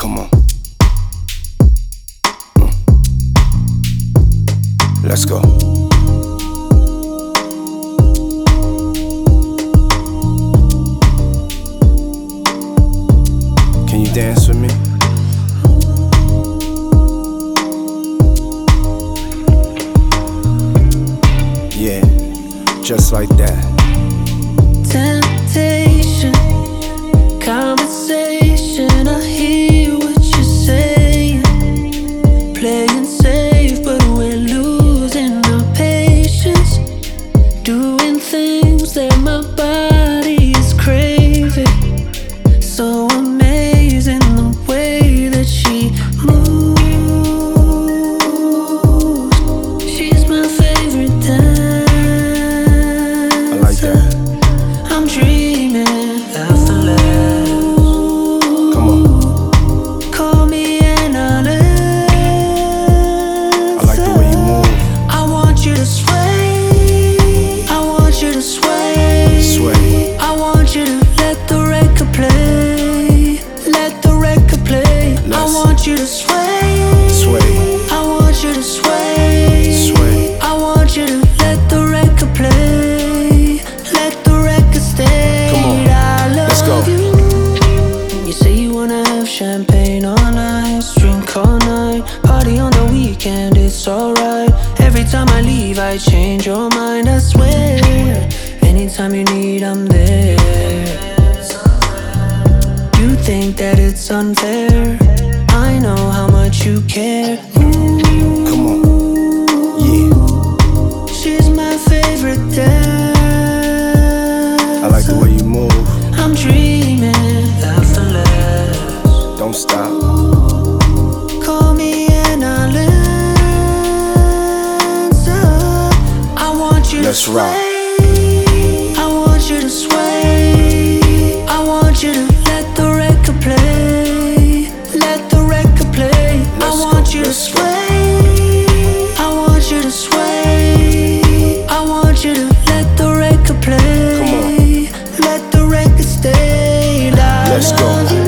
Come on. Let's go. Can you dance with me? Yeah, just like that. Temptation, conversation, I hear what you're saying. Playing safe, but we're losing our patience. Doing things that my body is craving. So amazing the way that she moves. She's my favorite dance. I like that. I'm dreaming effortless. Come on. Call me an island. I like the way you move. I want you to sway. I want you to sway. Sway. I want you to let the record play. Let the record play. I want you to sway. Sway. I want you to sway. Sway. I want you to let the record play. Let the record stay. Come on. I love Let's go. you. You say you wanna have champagne all night, drink all night, party on the weekend, it's alright. Every time I leave, I change your mind, I swear. Anytime you need, I'm there. You think that it's unfair, I know how much you care. Come on. Yeah. She's my favorite dance. I like the way you move. I'm dreaming effortless. Don't stop. Call me an island. I want you Let's to rock. sway. I want you to sway. I want you to let the record play. Let the record play. I want you to sway. I want you to sway. I want you to let the record play. Come on. Let the record stay. I Let's go. love you.